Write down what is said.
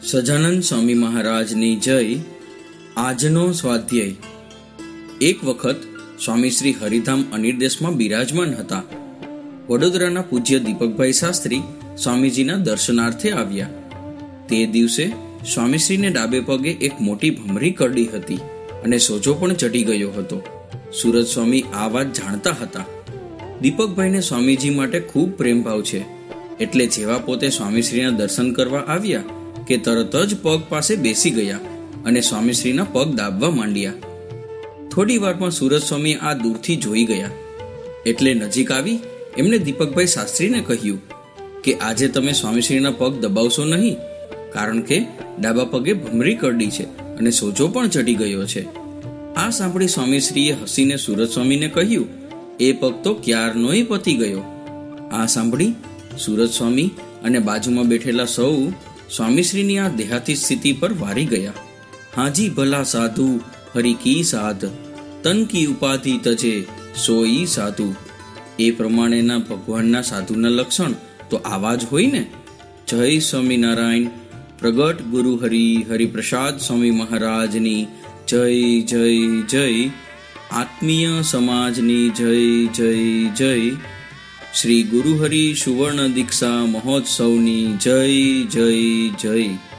સજાનંદ સ્વામી મહારાજની જય. આજનો સ્વાધ્યાય. એક વખત સ્વામી શ્રી હરિધામ અનિર્દેશમાં બિરાજમાન હતા. વડોદરાના પૂજ્ય દીપકભાઈ શાસ્ત્રી સ્વામીજીના દર્શનાર્થે આવ્યા. તે દિવસે સ્વામીશ્રીને ડાબે પગે એક મોટી ભમરી કરડી હતી અને સોજો પણ ચડી ગયો હતો. સુરત સ્વામી આ વાત જાણતા હતા. દીપકભાઈને સ્વામીજી માટે ખૂબ પ્રેમભાવ છે, એટલે જેવા પોતે સ્વામીશ્રીના દર્શન કરવા આવ્યા કે તરત જ પગ પાસે બેસી ગયા અને સ્વામીશ્રીના પગ દાબવા માંડ્યા. થોડી વારમાં સુરત સ્વામી આ દૂરથી જોઈ ગયા, એટલે નજીક આવી એમણે દીપકભાઈ શાસ્ત્રીને કહ્યું કે આજે તમે સ્વામીશ્રીના પગ દબાવશો નહીં, કારણ કે ડાબા પગે ભમરી કરડી છે અને સોજો પણ ચડી ગયો છે. આ સાંભળી સ્વામીશ્રીએ હસીને સુરત સ્વામીને કહ્યું, એ પગ તો ક્યારનોય પતી ગયો. આ સાંભળી સુરત સ્વામી અને બાજુમાં બેઠેલા સૌ સ્વામીશ્રીની આ દેહાતી સ્થિતિ પર વારી ગયા. હાજી ભલા સાધુ હરિ કી સાધ, તન કી ઉપાધિ તજે સોઈ સાધુ. એ પ્રમાણેના ભગવાનના સાધુના લક્ષણ તો આવા જ હોય ને. જય સ્વામિનારાયણ. પ્રગટ ગુરુ હરિપ્રસાદ સ્વામી મહારાજની જય જય જય. આત્મીય સમાજની જય જય જય. શ્રી ગુરુહરિ સુવર્ણ દીક્ષા મહોત્સવની જય જય જય.